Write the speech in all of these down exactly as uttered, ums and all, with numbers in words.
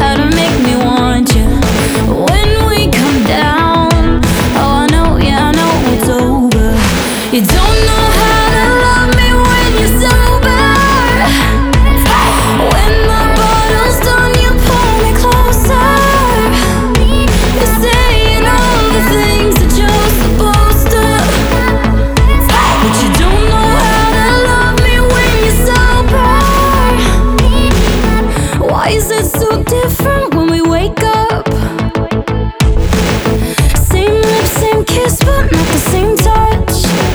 how to make me want you when we come down. Oh, I know, yeah, I know it's over. You don't know how to love me when you're sober. When the bottle's done, you pull me closer. You're saying all the things that you're supposed to, but you don't know how to love me when you're sober. Why is it so different when we wake up? Same lips, same kiss, but not the same touch.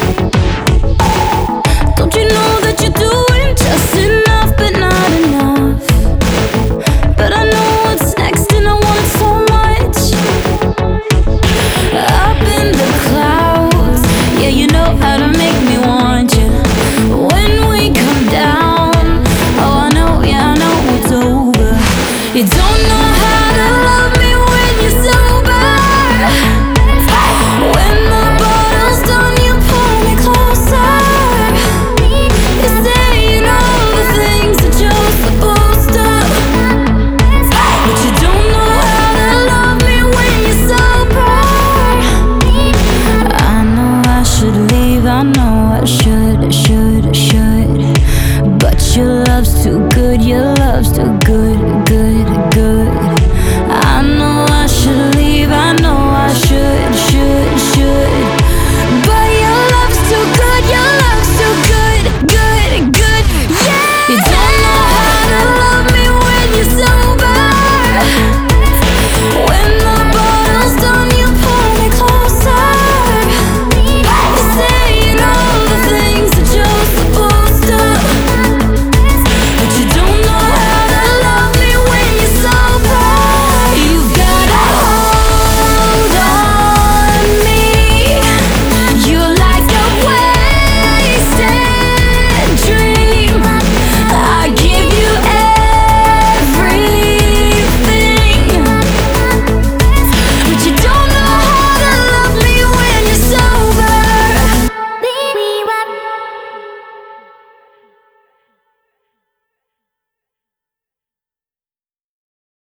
Don't you know that you're doing just enough, but not enough? But I know what's next and I want it so much. Up in the clouds, yeah, you know how to make me want you when we come down. Oh, I know, yeah, I know it's over. You don't know how